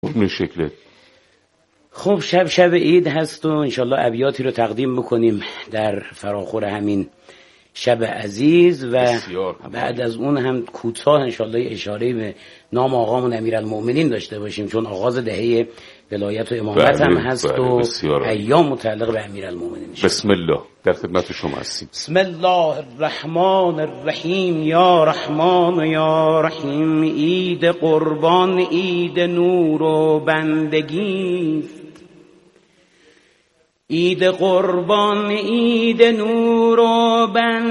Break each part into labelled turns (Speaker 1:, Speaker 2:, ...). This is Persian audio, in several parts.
Speaker 1: اون شکله.
Speaker 2: خب شب عید هست و انشالله ابیاتی رو تقدیم بکنیم در فراخور همین شب عزیز و بعد از اون هم کوتاه انشالله اشاره به نام آقامون امیرالمؤمنین داشته باشیم، چون آغاز دهه ولایت و امامت هم هست و ایام متعلق به امیرالمؤمنین.
Speaker 1: بسم الله، در خدمت شما هستیم.
Speaker 2: بسم الله الرحمن الرحیم. یا رحمان یا رحیم. عید قربان عید نور و بندگی، عید قربان عید نور و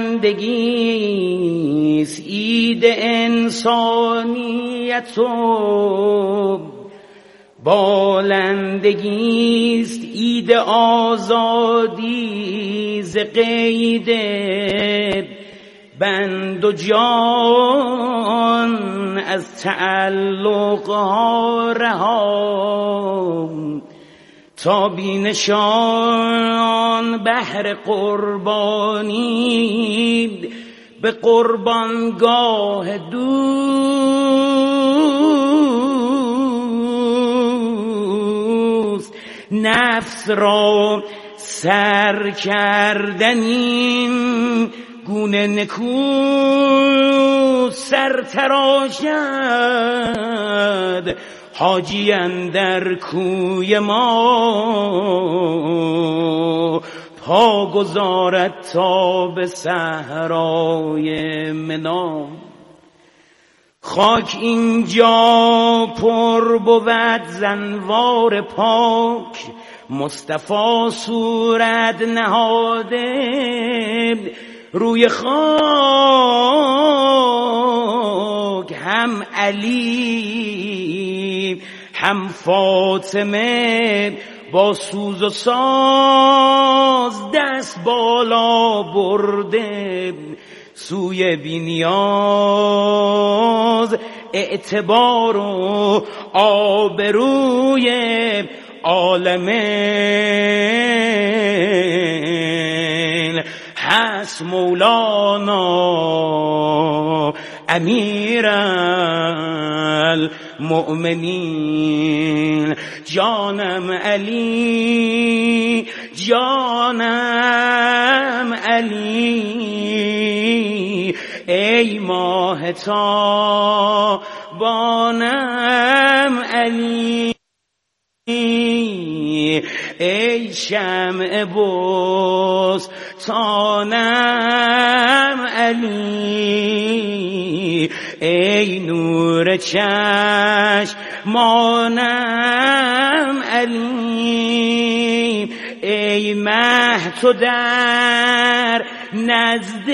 Speaker 2: بندگی، عید انسانیت و بالندگی است، عید آزادی ز قید بند و جان، از تعلق ها رها تا بینشان بهر قربانی، به قربانگاه دوست نفس را سر کردنیم، گونه نکو سر تراشد حاجی اندر کوی ما، پا گذارد تا به صحرای منا. خاک اینجا پر بود زنوار پاک، مصطفی صورت نهاده روی خاک، هم علی هم فاطمه با سوز و ساز دست بالا برده سوی بینیاز، اعتبار و آبروی عالمین هست مولانا امیرالمؤمنین. جانم علی جانم علی، ای ماه تابانم علی، ای شمع بستانم علی، ای نور چشمانم علی، ای مه تو در نزد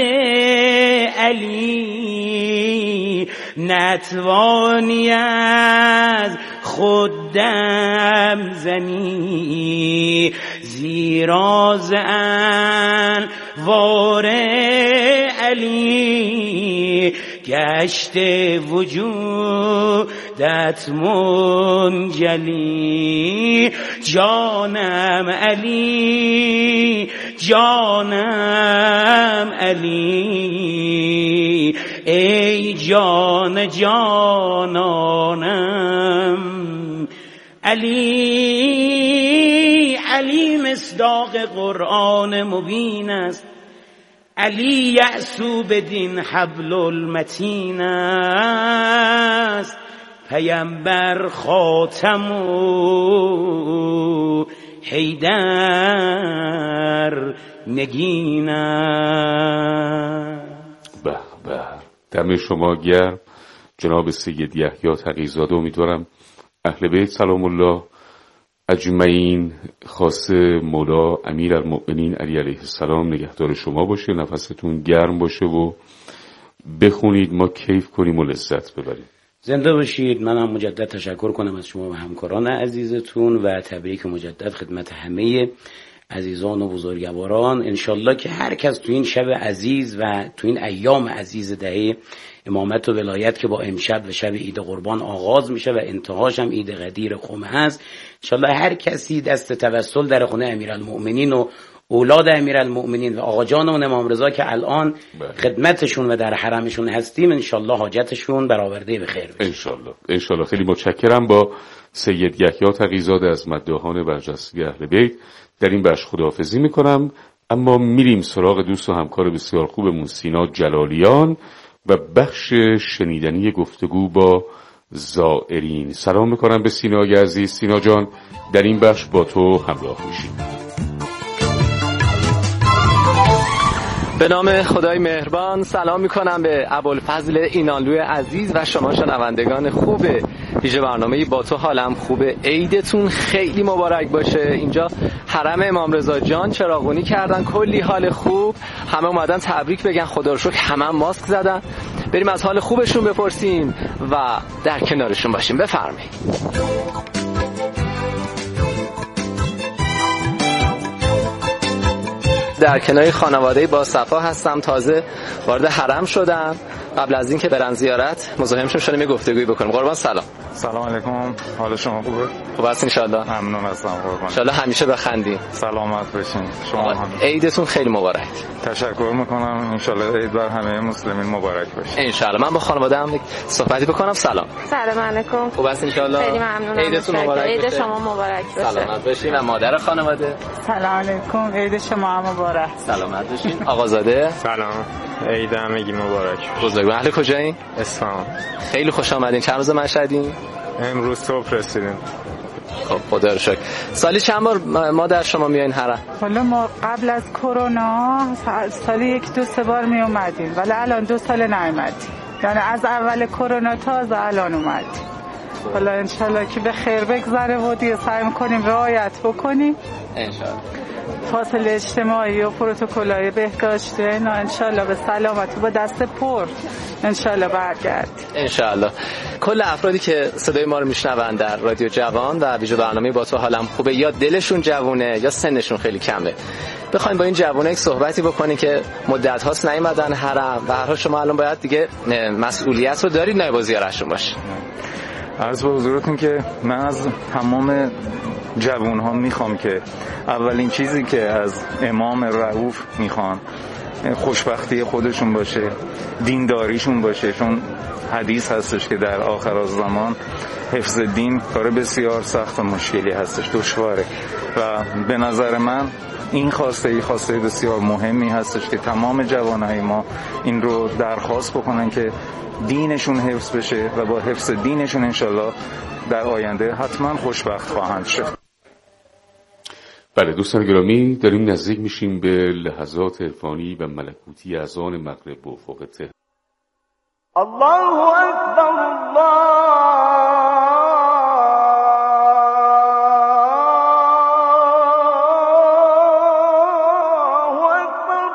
Speaker 2: علی نتوانی از خود دم زنی، زیرا ز انوار علی گشته وجودت منجلی. جانم علی جانم علی، ای جان جانانم علی. علی مصداق قرآن مبین است، علی یأسو بدین حبل المتین است، پیمبر خاتم و حیدر نگین است.
Speaker 1: به به، دم شما گرم جناب سید یحیی تقی‌زاده. امیدوارم اهل بیت سلام الله اجمعین خاص مولا امیرالمؤمنین علی علیه السلام نگهدار شما باشه، نفستون گرم باشه و بخونید ما کیف کنیم و لذت ببریم.
Speaker 2: زنده باشید. من هم مجدد تشکر کنم از شما و همکاران عزیزتون و تبریک مجدد خدمت همه عزیزان و بزرگواران. انشالله که هر کس تو این شب عزیز و تو این ایام عزیز دهه امامت و ولایت که با امشب و شب عید قربان آغاز میشه و انتهاش هم عید قدیر خمه هست، انشالله هر کسی دست توسل در خونه امیرالمؤمنین و اولاد امیرالمؤمنین و آقا جان اون امام رضا که الان خدمتشون و در حرمشون هستیم، انشالله حاجتشون برآورده به خیر بشه.
Speaker 1: انشالله. خیلی متشکرم. با سید یحیی تقی‌زاده از مداحان برجسته اهل بیت در این بخش خداحافظی میکنم، اما میریم سراغ دوست و همکار بسیار خوبمون سینا جلالیان و بخش شنیدنی گفتگو با زائرین. سلام میکنم به سینای عزیز. سینا جان، در این بخش با تو همراه میشیم.
Speaker 3: به نام خدای مهربان سلام میکنم به ابوالفضل اینانلوی عزیز و شما شنوندگان خوب ویژه برنامه با تو حالم خوبه. عیدتون خیلی مبارک باشه. اینجا حرم امام رضا جان چراغونی کردن، کلی حال خوب، همه اومدن تبریک بگن، خدا رو شکر همه ماسک زدن. بریم از حال خوبشون بپرسیم و در کنارشون باشیم. بفرمایید. در کنار خانواده با صفا هستم، تازه وارد حرم شدم. قبل از اینکه برن زیارت مزاحمشون شدیم یه گفتگویی بکنیم. قربان سلام.
Speaker 4: سلام علیکم. حال شما خوبه؟
Speaker 3: خوب هست ان شاء الله.
Speaker 4: ممنون هستم قربان.
Speaker 3: ان شاء الله همیشه بخندین.
Speaker 4: سلامت باشین. شما هم.
Speaker 3: عیدتون خیلی مبارک.
Speaker 4: تشکر میکنم. ان شاء الله عید بر همه مسلمین مبارک باشه.
Speaker 3: ان شاء الله. من با خانواده هم صحبتی بکنم. سلام.
Speaker 5: سلام علیکم.
Speaker 3: خوب هست ان شاء الله.
Speaker 5: خیلی ممنونم.
Speaker 3: عیدتون مبارک.
Speaker 5: عید شما مبارک باشه.
Speaker 3: سلامت باشین. و مادر خانواده.
Speaker 6: سلام علیکم. عید شما مبارک.
Speaker 3: سلامت باشین. آقازاده.
Speaker 7: سلام. عید همگی مبارک.
Speaker 3: بزرگوار. اهل کجایین؟
Speaker 7: اصفهان.
Speaker 3: خیلی خوش آمدین. چند روز مشهدین؟
Speaker 7: امروز صبح رسیدیم.
Speaker 3: خب خدا رو شکر. سالی چند بار ما در شما میایین حرم؟
Speaker 6: حالا ما قبل از کرونا سالی 1-2 بار می اومدیم، ولی الان 2 سال نیومدیم. یعنی از اول کرونا تا از الان اومدیم. حالا انشالله که به خیر بگذره و دیگه سعی میکنیم رعایت بکنیم.
Speaker 3: انشالله.
Speaker 6: فاصله اجتماعی و پروتکل‌های بهداشتی اینا انشالله به سلامت و با دست پر انشالله برگرد.
Speaker 3: انشالله. کل افرادی که صدای ما رو میشنون در رادیو جوان و ویژه برنامه با تو حالم خوبه، یا دلشون جوونه یا سنشون خیلی کمه. بخوایم با این جوونه یک صحبتی بکنیم که مدت هاست نیومدن حرم و هر حال شما الان باید دیگه مسئولیت رو دارید نایب زیارتشون باشید.
Speaker 4: عرض به حضورتون که من از تمام جوان ها میخوام که اولین چیزی که از امام رؤوف میخوان خوشبختی خودشون باشه، دینداریشون باشه، چون حدیث هستش که در آخرالزمان حفظ دین کار بسیار سخت و مشکلی هستش، دشواره و به نظر من این خواسته بسیار مهمی هستش که تمام جوانای ما این رو درخواست بکنن که دینشون حفظ بشه و با حفظ دینشون انشالله در آینده حتما خوشبخت خواهند شد.
Speaker 1: بله دوستان گرامی، داریم نزدیک میشیم به لحظات عرفانی و ملکوتی اذان مغرب و افق تهران.
Speaker 8: الله اکبر الله اکبر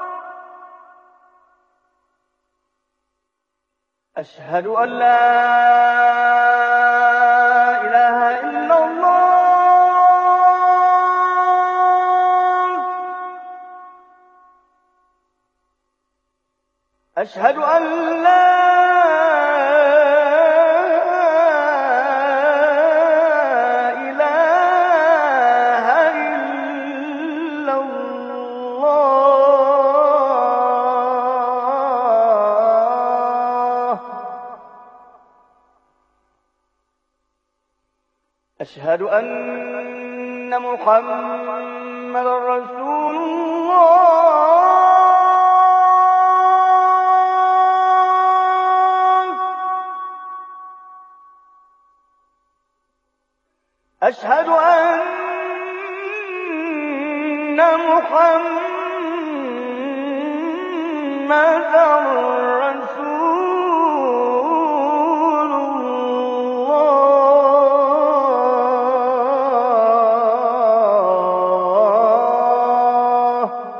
Speaker 8: اشهد ان لا أشهد أن لا إله إلا الله أشهد أن محمد رسول الله أشهد أن محمد رسول الله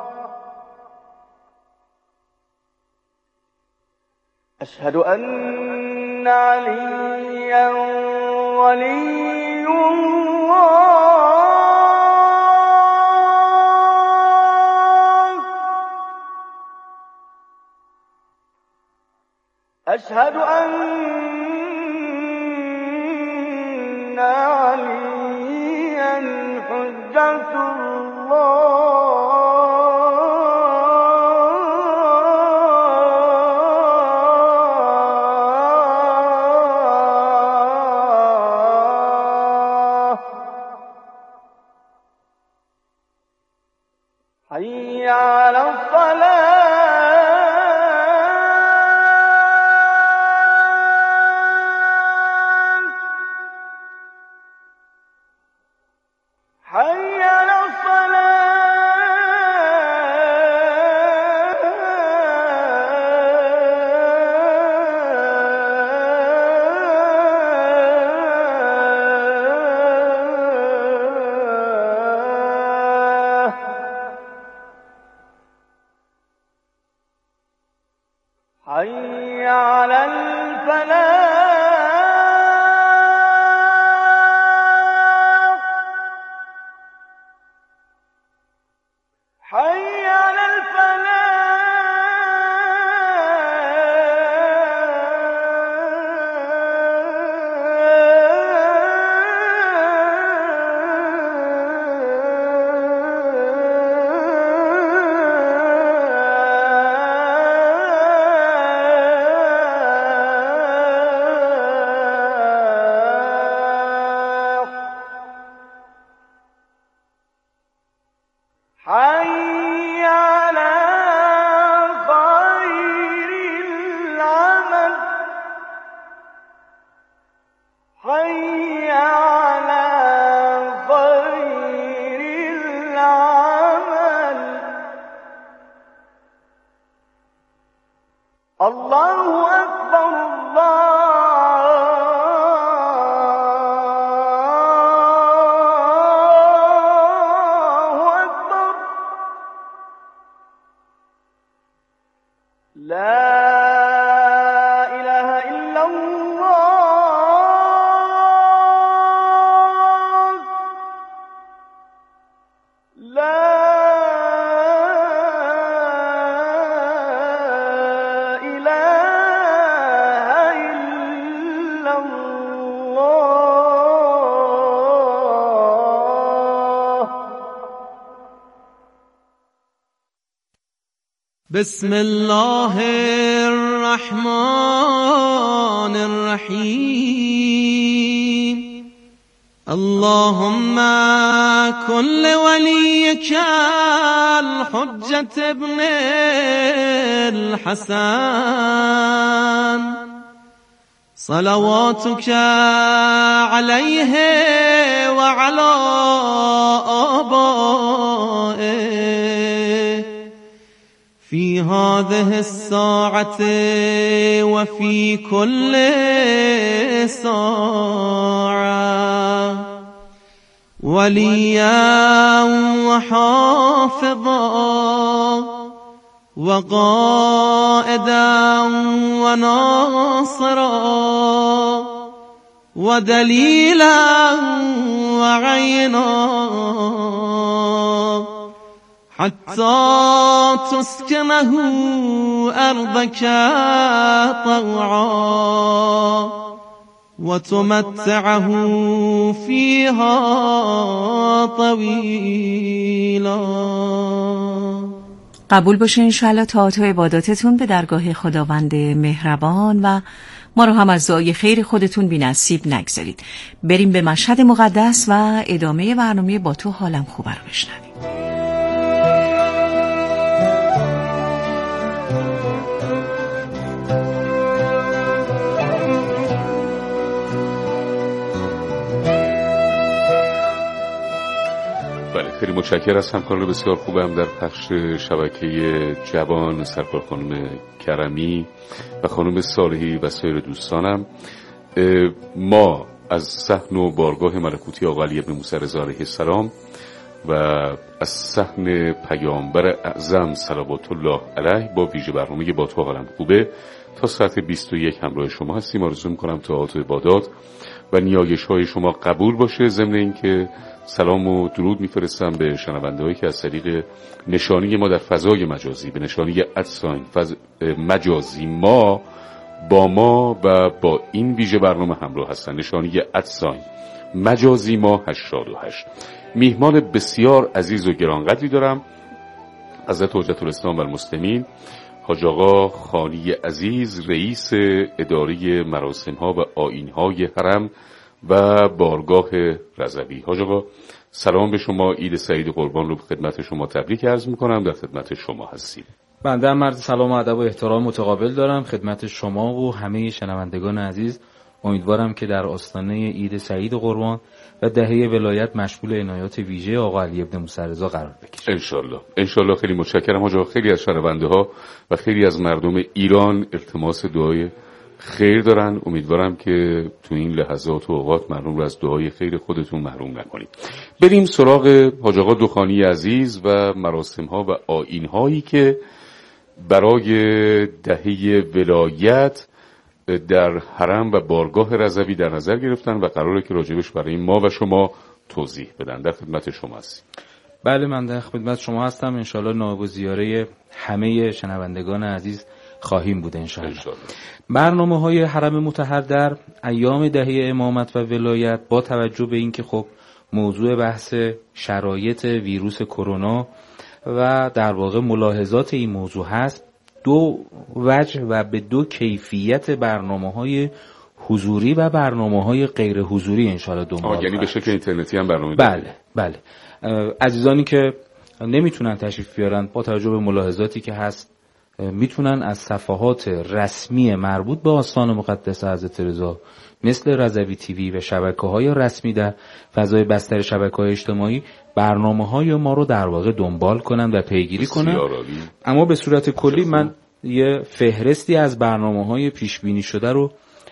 Speaker 8: أشهد أن عليا ولي أشهد أن عليا حجة الله حي على الصلاة حي على حي على الفلاح حي على حي على خير العمل حي على خير العمل الله أكبر لا إله إلا الله لا إله إلا الله
Speaker 9: بسم الله الرحمن الرحيم اللهم كن لوليك الحجة ابن الحسن صلواتك عليه وعلى آبائه في هذه الساعة وفي كل ساعة وليا وحافظا وقائدا وناصرا ودليلا وعينا حتى تسكنه أرضك طوعا وتمتعه فيها طويلا.
Speaker 10: قبول باشه انشاءالله طاعت و عباداتتون به درگاه خداوند مهربان و ما رو هم از دعای خیر خودتون بی نصیب نگذارید. بریم به مشهد مقدس و ادامه برنامه با تو حالم خوبه رو بشنویم.
Speaker 1: خیلی متشکرم از همکاران بسیار خوبم در پخش شبکه جوان، سرکار خانم کرمی و خانم صالحی و سایر دوستانم. ما از صحن و بارگاه ملکوتی آقا علی بن موسی رضا علیه السلام و از صحن پیامبر اعظم صلوات الله علیه با ویژه برنامه با تو حالم خوبه تا ساعت 21 همراه شما هستیم. آرزو می‌کنم طاعات و عبادات و نیایش‌های شما قبول باشه. ضمن اینکه سلام و درود میفرستم به شنونده‌هایی که از طریق نشانی ما در فضای مجازی به نشانی ادساین مجازی ما با ما و با این ویژه برنامه همراه هستن. نشانی ادساین مجازی ما 88. میهمان بسیار عزیز و گرانقدری دارم، حضرت حجت الاسلام و المسلمین حاج آقا خانی عزیز، رئیس اداره مراسم‌ها و آیین‌های حرم و بارگاه رضوی. حاج آقا سلام به شما، عید سعید قربان رو خدمت شما تبریک عرض میکنم، در خدمت شما هستیم.
Speaker 11: بنده هم عرض سلام و ادب و احترام متقابل دارم خدمت شما و همه شنوندگان عزیز. امیدوارم که در آستانه عید سعید قربان و دهه ولایت مشمول عنایات ویژه آقا علی ابن موسی رضا قرار بگیره. انشالله. خیلی متشکرم حاج آقا. خیلی از شنونده ها و خیلی از مردم ایران التماس دعای خیر دارن. امیدوارم که تو این لحظات و اوقات مردم رو از دعای خیر خودتون محروم نکنید. بریم سراغ حاج آقا دخانی عزیز و مراسم ها و آیین هایی که برای دهه ولایت در حرم و بارگاه رضوی در نظر گرفتن و قراره که راجبش برای ما و شما توضیح بدن. در خدمت شما هستیم. بله، من در خدمت شما هستم. انشالله نائب الزیاره همه شنوندگان عزیز خواهیم بود انشالله. برنامه‌های حرم مطهر در ایام دهه امامت و ولایت با توجه به اینکه خب موضوع بحث شرایط ویروس کرونا و در واقع ملاحظات این موضوع هست، دو وجه و به دو کیفیت برنامه‌های حضوری و برنامه‌های غیر حضوری انشالله دنبال.
Speaker 1: یعنی به شکل اینترنتی هم برنامه
Speaker 11: بله. عزیزانی که نمیتونن تشریف بیارن با توجه به ملاحظاتی که هست میتونن از صفحات رسمی مربوط به آستان مقدس حضرت رضا مثل رضوی تیوی و شبکه‌های رسمی در فضای بستر شبکه‌های اجتماعی برنامه‌های ما رو در واقع دنبال کنن و پیگیری کنن. اما به صورت کلی من یه فهرستی از برنامه‌های پیش بینی شده رو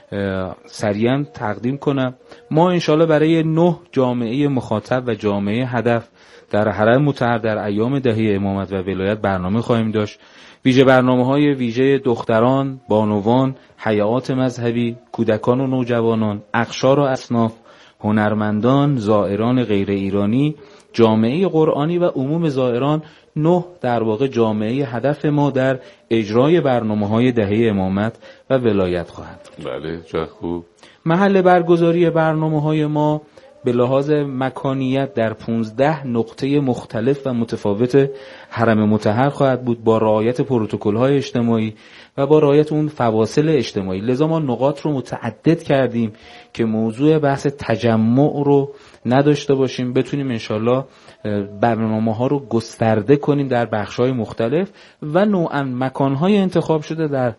Speaker 11: سریعا تقدیم کنم. ما انشالله برای 9 جامعه مخاطب و جامعه هدف در حرم مطهر در ایام دهه امامت و ولایت برنامه خواهیم داشت. ویژه برنامه‌های ویژه دختران، بانوان، حیات مذهبی، کودکان و نوجوانان، اقشار و اصناف، هنرمندان، زائران غیر ایرانی، جامعه قرآنی و عموم زائران، 9 در واقع جامعه هدف ما در اجرای برنامه‌های دهه امامت و ولایت خواهد.
Speaker 1: بله، چه خوب.
Speaker 11: محل برگزاری برنامه‌های ما به لحاظ مکانیت در 15 نقطه مختلف و متفاوت حرم مطهر خواهد بود با رعایت پروتکل‌های اجتماعی و با رعایت اون فواصل اجتماعی. لذا ما نقاط رو متعدد کردیم که موضوع بحث تجمع رو نداشته باشیم، بتونیم انشالله برنامه‌ها رو گسترده کنیم در بخش‌های مختلف و نوعاً مکان‌های انتخاب شده در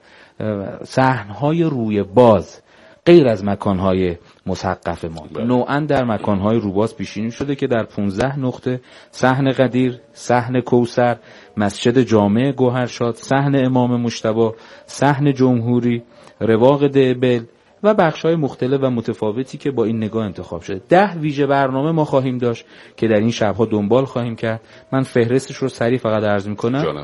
Speaker 11: صحن‌های روی باز غیر از مکان‌های مسقف ما. نوعاً در مکان‌های روباز پیش‌بینی شده که در 15 نقطه صحن قدیر، صحن کوثر، مسجد جامع گوهرشاد، صحن امام مجتبی، صحن جمهوری، رواق دبل و بخش‌های مختلف و متفاوتی که با این نگاه انتخاب شده. 10 ویژه برنامه ما خواهیم داشت که در این شب‌ها دنبال خواهیم کرد. من فهرستش رو سریع فقط عرض می‌کنم.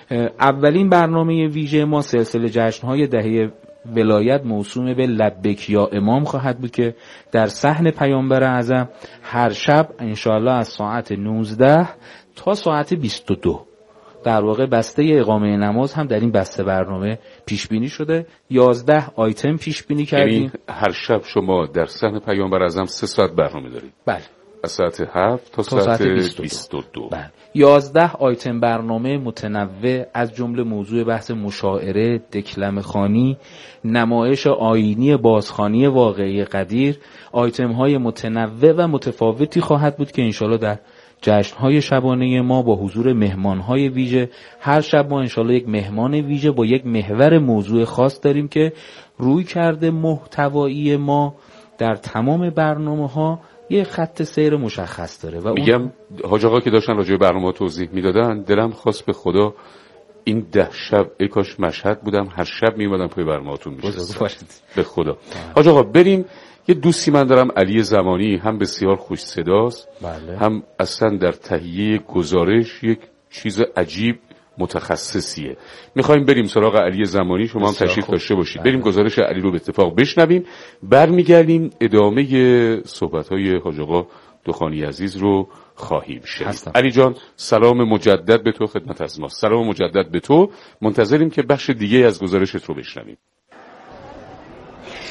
Speaker 11: اولین برنامه ویژه ما سلسله جشن‌های دهه ولایت موسوم به لبیک یا امام خواهد بود که در صحن پیامبر اعظم هر شب انشاءالله از ساعت 19 تا ساعت 22 در واقع بسته اقامه نماز هم در این بسته برنامه پیش بینی شده. 11 آیتم پیش بینی کردیم.
Speaker 1: یعنی هر شب شما در صحن پیامبر اعظم 3 ساعت برنامه دارید؟
Speaker 11: بله،
Speaker 1: از ساعت 7 تا ساعت 22.
Speaker 11: بله. 11 آیتم برنامه متنوع از جمله موضوع بحث مشاعره، دکلمه خوانی، نمایش آیینی بازخوانی واقعی قدیر، آیتم های متنوع و متفاوتی خواهد بود که انشالله در جشن‌های شبانه ما با حضور مهمان‌های ویژه، هر شب ما انشالله یک مهمان ویژه با یک محور موضوع خاص داریم که روی کرده محتوایی ما در تمام برنامه‌ها یه خط سیر مشخص داره. و
Speaker 1: میگم حاج آقا که داشتن راجع به برنامه توضیح میدادن دلم خواست به خدا این 10 شب ای کاش مشهد بودم، هر شب میومدم پای برنامه‌تون میشستم به خدا. حاج آقا بریم. یه دوستی من دارم علی زمانی، هم بسیار خوش صداست،
Speaker 11: بله.
Speaker 1: هم اصلا در تهیه گزارش یک چیز عجیب متخصصیه. میخوایم بریم سراغ علی زمانی، شما هم تشریف داشته باشید. بریم گزارش علی رو به اتفاق بشنویم، برمیگردیم ادامه صحبت‌های حاج آقا دخانی عزیز رو خواهیم شنید. علی جان سلام مجدد به تو، خدمت از ما. سلام مجدد به تو، منتظریم که بخش دیگه از گزارشت رو بشنویم.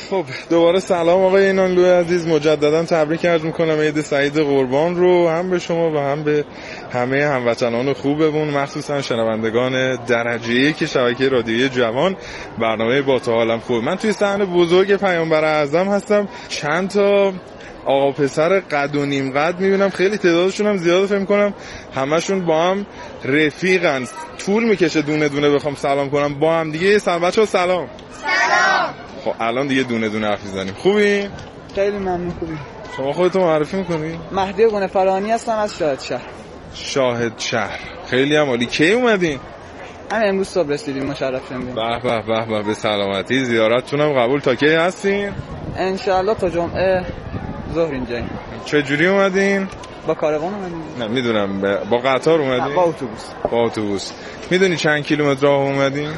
Speaker 12: خب دوباره سلام آقای اینانلو عزیز، مجددا تبریک عرض میکنم عید سعید قربان رو، هم به شما و هم به همه هموطنان خوبمون، مخصوصا شنوندگان درجه یک شبکه رادیویی جوان برنامه با تو حالم خوب. من توی صحن بزرگ پیامبر اعظم هستم، چند تا آقا پسر قد و نیم قد میبینم، خیلی تعدادشون هم زیاده، فکر کنم همشون با هم رفیقن، طول میکشه دونه دونه بخوام سلام کنم با هم دیگه. بچه‌ها سلام.
Speaker 13: سلام.
Speaker 12: خب الان دیگه دونه دونه حرف میزنیم. خوبی؟
Speaker 13: خیلی ممنون. خوبی؟
Speaker 12: شما خودتون معرفی میکنی؟
Speaker 13: مهدی گنه‌فرانی هستم از شاهد شهر.
Speaker 12: شاهد شهر، خیلی هم عالی. کی اومدین؟
Speaker 13: همین امروز صبح رسیدیم، مشرف شدیم.
Speaker 12: به به به به، به سلامتی. زیارتتونم قبول. تا کی هستین؟
Speaker 13: ان شاء الله تا جمعه ظهر اینجاییم.
Speaker 12: چه جوری اومدین؟
Speaker 13: با کاروان اومدیم.
Speaker 12: نه میدونم، با قطار اومدین؟
Speaker 13: با اتوبوس.
Speaker 12: با اتوبوس. میدونی چند کیلومتر راه اومدین؟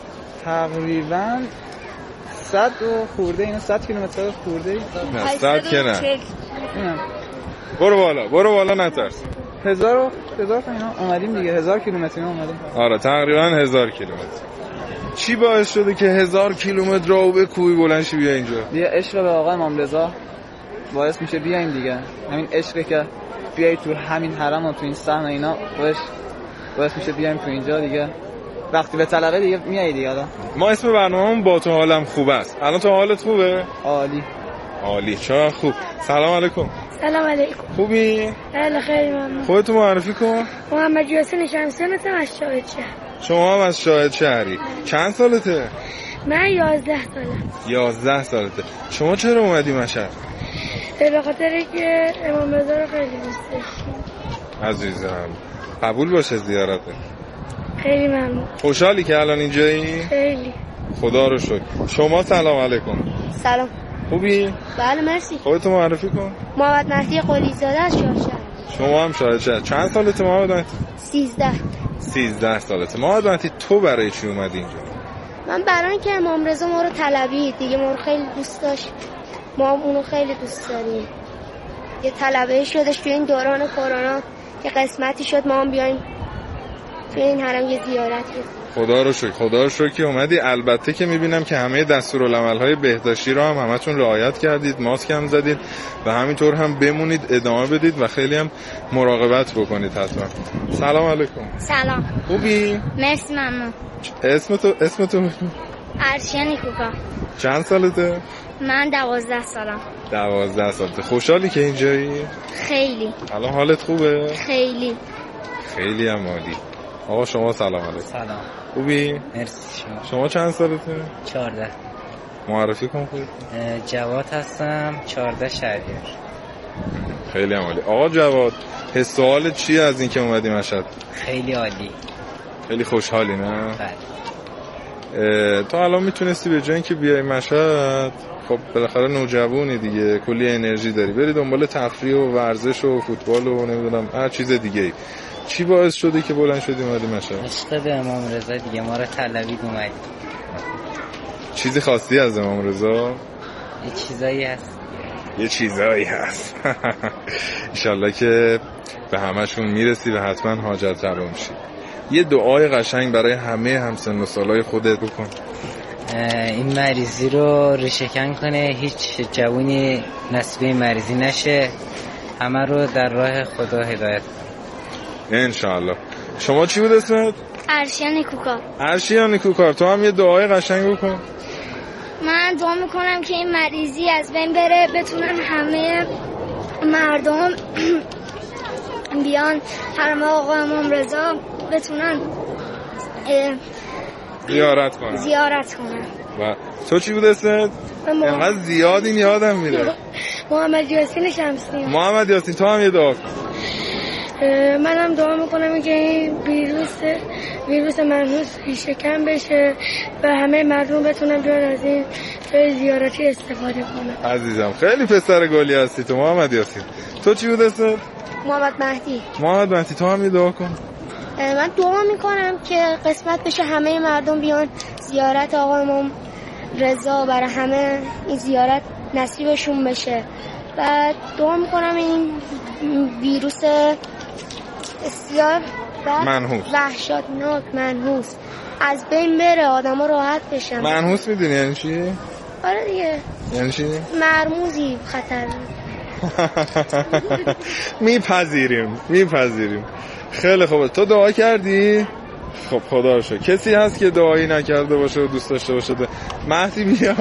Speaker 13: تقریبا 100 و خورده، اینو 100 کیلومتر خورده.
Speaker 12: نه 100 که نه. برو بالا نترس.
Speaker 13: 1000 تا اینا اومدیم دیگه، 1000 کیلومتر اومدیم.
Speaker 12: آره تقریبا 1000 کیلومتر. چی باعث شده که 1000 کیلومتر راهو به کوی بلند شی بیا اینجا؟
Speaker 13: یه عشق به آقا امام رضا باعث میشه بیایم دیگه. همین عشقی که بیای تو همین حرم و تو این صحنه اینا باعث میشه بیایم تو اینجا دیگه. وقتی به طلبه دیگه میای دیگه.
Speaker 12: ما اسم برنامه‌مون با تو حالم خوب است. الان تو حالت خوبه؟ عالی. چرا خوب. سلام علیکم.
Speaker 14: سلام علیکم.
Speaker 12: خوبی؟
Speaker 14: بله خیلی ممنون.
Speaker 12: خودتو معرفی کن.
Speaker 14: محمد یاسین شمسیان هستم از شاهد شهر.
Speaker 12: شما هم از شاهد شهری. چند سالته؟
Speaker 14: من 11 سالم.
Speaker 12: 11 سالته. شما چرا اومدی مشهد؟
Speaker 14: به خاطر که امام رضا رو خیلی دوست داشتم.
Speaker 12: عزیزم قبول باشه زیارته.
Speaker 14: خیلی ممنون.
Speaker 12: خوشحالی که الان اینجایی؟
Speaker 14: خیلی.
Speaker 12: خدا رو شکر. شما سلام علیکم.
Speaker 14: سلام.
Speaker 12: خوبی؟
Speaker 14: بله مرسی.
Speaker 12: خودتو معرفی کن.
Speaker 14: محمد مهدی قلی زاده از شاهد شهر.
Speaker 12: شما هم شاهد شهر. چند سالته محمد مهدی؟
Speaker 14: 13.
Speaker 12: 13 سالته. محمد مهدی تو برای چی اومدی اینجا؟
Speaker 14: من برای اینکه امام رضا ما رو طلبید دیگه، ما رو خیلی دوست داشت، ما هم اونو خیلی دوست داریم. یه طلبه شدش توی این دوران کرونا که قسمتی شد ما هم بیایم توی این حرم یه زیارت کنیم.
Speaker 12: خدا رو شکر که اومدی. البته که میبینم که همه دستورالعمل‌های بهداشتی رو هم همتون رعایت کردید، ماسک هم زدید و همینطور هم بمونید، ادامه بدید و خیلی هم مراقبت بکنید حتما. سلام علیکم.
Speaker 14: سلام.
Speaker 12: خوبی؟
Speaker 14: مرسی ممنون.
Speaker 12: اسمتو
Speaker 14: ارشیا نیکوکار.
Speaker 12: چند سالته؟
Speaker 14: من 12 سالم.
Speaker 12: 12 سالته. خوشحالی که اینجایی؟
Speaker 14: خیلی.
Speaker 12: الان حالت خوبه؟
Speaker 14: خیلی
Speaker 12: هم عالی. آقا شما سلام علیکم.
Speaker 15: سلام.
Speaker 12: خوبی؟
Speaker 15: مرسی.
Speaker 12: شما چند سالته؟
Speaker 15: 14.
Speaker 12: معرفی کن خودت.
Speaker 15: جواد هستم، 14 شهریور.
Speaker 12: خیلی هم عالی. آقا جواد، حس و حالت چیه از اینکه اومدی مشهد؟
Speaker 15: خیلی عالی.
Speaker 12: خیلی خوشحالی نه؟
Speaker 15: بله.
Speaker 12: تو الان میتونستی به جای اینکه بیای مشهد، خب بالاخره نوجوانی دیگه، کلی انرژی داری، بری دنبال تفریح و ورزش و فوتبال و نمیدونم هر چیز دیگه. چی باعث شده که بلند شدی اومدی مشهد؟
Speaker 15: عشق به امام رضا دیگه، ما رو طلبید اومدیم.
Speaker 12: چیزی خواستی از امام رضا؟
Speaker 15: یه چیزایی هست.
Speaker 12: انشالله که به همشون میرسی و حتما حاجت روا میشی. یه دعای قشنگ برای همه همسن و سالای خودت بکن.
Speaker 15: این مریضی رو ریشه‌کن کنه، هیچ جوونی نصیب مریضی نشه، همه رو در راه خدا هدایت کنه
Speaker 12: انشالله. شما چی بود اسمت؟
Speaker 14: ارشیا
Speaker 12: نیکوکار. تو هم یه دعای قشنگ بکن.
Speaker 14: من دعا میکنم که این مریضی از بین بره، بتونن همه مردم بیان حرم آقا امام رضا، بتونن
Speaker 12: زیارت کنن. و تو چی بود اسمت؟ اینقدر زیاد این یادم میره.
Speaker 14: محمد یاسین شمسیان.
Speaker 12: محمد یاسین، تو هم یه دعا کن.
Speaker 14: منم دعا میکنم که این ویروس منحوس ریشه‌کن بشه و همه مردم بتونن بیان از این جای زیارتی استفاده کنن.
Speaker 12: عزیزم خیلی پسر گلی هستی تو محمد یاسین. تو چی بود اسمت؟
Speaker 14: محمد
Speaker 12: مهدی. تو هم یه دعا کن.
Speaker 14: من دعا میکنم که قسمت بشه همه مردم بیان زیارت آقا امام رضا، برای همه این زیارت نصیبشون بشه و دعا میکنم این ویروس بسیار
Speaker 12: وحشتناک
Speaker 14: منحوس از بین بره، آدم ها راحت بشن.
Speaker 12: منحوس میدونی یعنی چی؟
Speaker 14: آره دیگه.
Speaker 12: یعنی چی؟
Speaker 14: مرموزی خطر.
Speaker 12: میپذیریم. خیلی خوبه. تو دعا کردی؟ خب خدا رو شکر. کسی هست که دعایی نکرده باشه و دوست داشته باشه؟ مهدی بیا.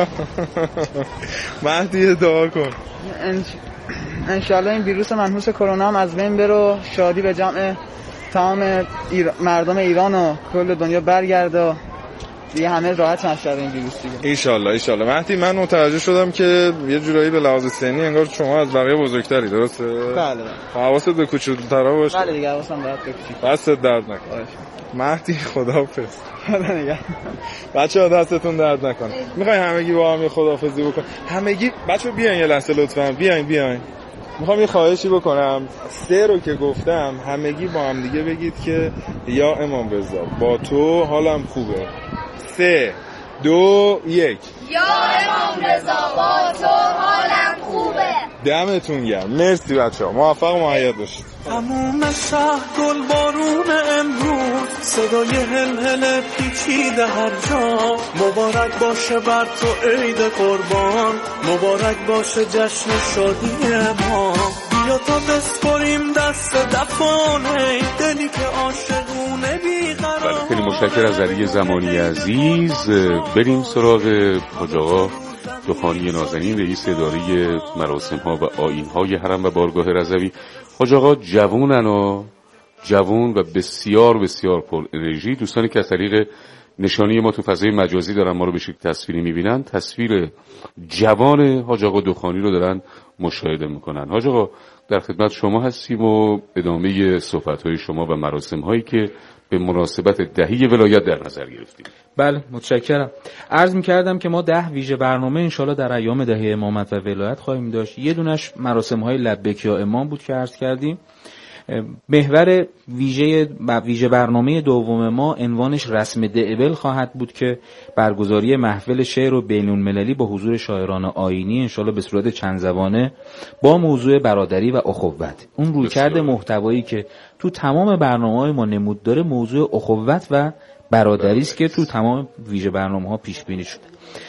Speaker 12: مهدی دعا کن.
Speaker 13: انشالله این ویروس منحوس کرونا هم از بین بره، شادی به جمع تمام مردم ایران و کل دنیا برگرده، دیگه همه راحت نشه این ویروس دیگه.
Speaker 12: ایشالله. مهدی من متوجه شدم که یه جورایی به لحاظ سنی انگار شما از بقیه بزرگتری، درسته؟
Speaker 13: بله.
Speaker 12: حواست به کوچولوترا باشه.
Speaker 13: بله دیگه حواسم باید به کوچیک.
Speaker 12: دستت درد نکنه. مهدی خداحافظ. بچه‌ها دستتون درد نکنه. میخواین همگی با هم یه خداحافظی بکنیم؟ همگی بچه‌ها بیاین یه لحظه لطفاً. بیاین. میخوام یه خواهشی بکنم. 3 رو که گفتم همگی با هم دیگه بگید که یا امام رضا با تو حالم خوبه. 3 2 1.
Speaker 16: یا امام رضا با تو حالم خوبه.
Speaker 12: دمتون گرم. مرسی بچه‌ها. موفق و مؤید باشید.
Speaker 9: تموم شهر گل بارون امروز، صدای هلهله پیچیده هر جا. مبارک باشه بر تو عید قربان، مبارک باشه جشن شادی ما. بیا تا بسپریم دست دفانه دلی که عاشقونه بیقرار.
Speaker 1: خیلی متشکرم از علی زمانی عزیز. بریم سراغ حاج آقا دخانی نازنین، رئیس اداره مراسم ها و آیین های حرم و بارگاه رضوی. حاج آقا جوون و بسیار بسیار پر انرژی. دوستانی که از طریق نشانی ما تو فضای مجازی دارن ما رو به شکل تصویری میبینن، تصویر جوان حاج آقا دخانی رو دارن مشاهده میکنن. حاج آقا در خدمت شما هستیم و ادامه صحبت های شما و مراسم هایی که به مناسبت دهی ولایت در نظر گرفتیم.
Speaker 11: بله متشکرم. عرض می‌کردم که ما 10 ویژه برنامه انشالله در ایام دهه امامت و ولایت خواهیم داشت. یه دونش مراسم‌های لبیک یا امام بود که عرض کردیم. محور ویژه برنامه دوم ما عنوانش رسم دعبل خواهد بود که برگزاری محفل شعر و بین‌المللی با حضور شاعران آیینی انشالله به صورت چند زبانه با موضوع برادری و اخوت. اون رویکرد محتوایی که تو تمام برنامه‌های ما نمود داره موضوع اخوت و برادری است که تو تمام ویژه برنامه‌ها پیش بینی شده.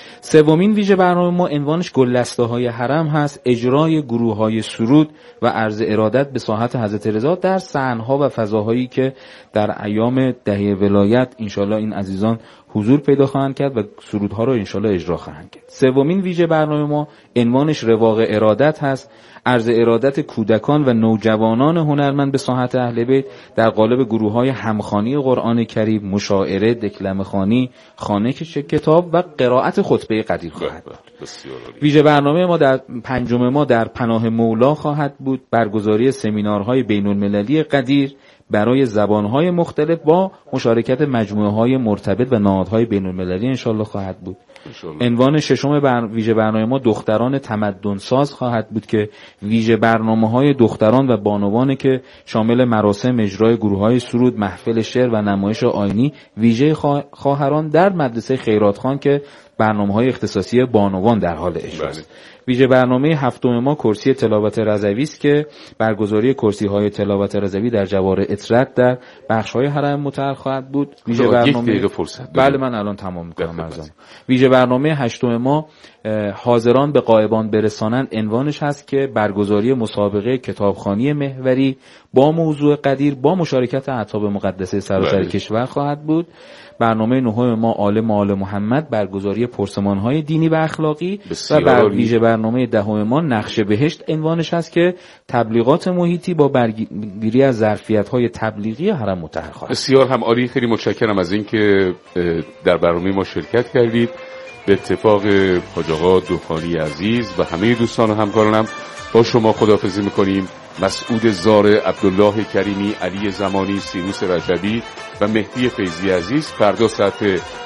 Speaker 11: سومین ویژه برنامه ما عنوانش گلدسته‌های حرم هست، اجرای گروه‌های سرود و عرض ارادت به ساحت حضرت رضا در صحن‌ها و فضاهایی که در ایام دهه ولایت انشالله این عزیزان حضور پیدا خواهند کرد و سرودها رو انشالله اجرا خواهند کرد. سومین ویژه برنامه ما عنوانش رواق ارادت هست، عرض ارادت کودکان و نوجوانان هنرمند به ساحت اهل بیت در قالب گروه‌های همخوانی قرآن کریم، مشاعره، دکلمه خوانی، خوانش کتاب و قرائت خطبه قدیر خواهد بود. ویژه برنامه ما در پنجم ما در پناه مولا خواهد بود، برگزاری سمینارهای بین‌المللی قدیر برای زبانهای مختلف با مشارکت مجموعه‌های مرتبط و نهادهای بین‌المللی انشالله خواهد بود. عنوان ششم ویژه برنامه ما دختران تمدن ساز خواهد بود که ویژه برنامه‌های دختران و بانوان که شامل مراسم اجرای گروه‌های سرود، محفل شعر و نمایش آیینی ویژه خواهران در مدرسه خیراتخان که برنامه‌های اختصاصی بانوان در حال اجراست. ویژه برنامه هفتم ما کرسی تلاوت رضوی است که برگزاری کرسی‌های تلاوت رضوی در جوار اطرت در بخش‌های حرم مطهر خواهد بود. ویژه برنامه بله من الان تمام می‌کنم ارزم. ویژه برنامه هشتم ما حاضران به غایبان برسانند عنوانش هست که برگزاری مسابقه کتابخوانی محوری با موضوع قدیر با مشارکت احزاب مقدسه سراسر کشور خواهد بود. برنامه نهم ما آل محمد برگزاری پرسمان‌های دینی و اخلاقی و بر ویژه برنامه دهم ما نقش بهشت عنوانش هست که تبلیغات محیطی با برگیری از ظرفیت‌های تبلیغی حرم مطهر خواهد.
Speaker 1: بسیار هم عالی. خیلی متشکرم از اینکه در برنامه ما شرکت کردید. به اتفاق حاج آقا دخانی عزیز و همه دوستان و همکارانم با شما خداحافظی می‌کنیم. مسعود زار، عبدالله کریمی، علی زمانی، سینوس رجبی و مهدی فیضی عزیز فردا ساعت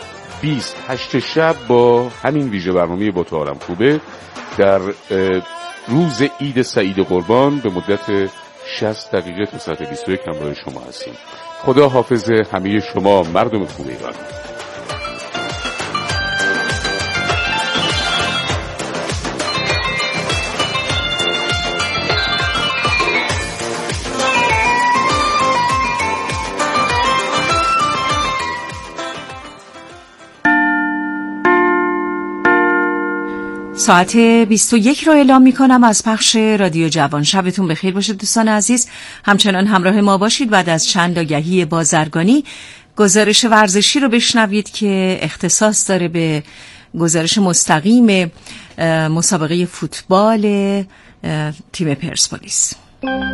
Speaker 1: 28 شب با همین ویژه برنامه با تو حالم خوبه در روز عید سعید قربان به مدت 60 دقیقه تا ساعت 21 همراه شما هستیم. خدا حافظ همه شما مردم خوب ایران.
Speaker 10: ساعت 21 رو اعلام می کنم از پخش رادیو جوان. شبتون بخیر باشه دوستان عزیز. همچنان همراه ما باشید. بعد از چند آگهی بازرگانی گزارش ورزشی رو بشنوید که اختصاص داره به گزارش مستقیم مسابقه فوتبال تیم پرسپولیس.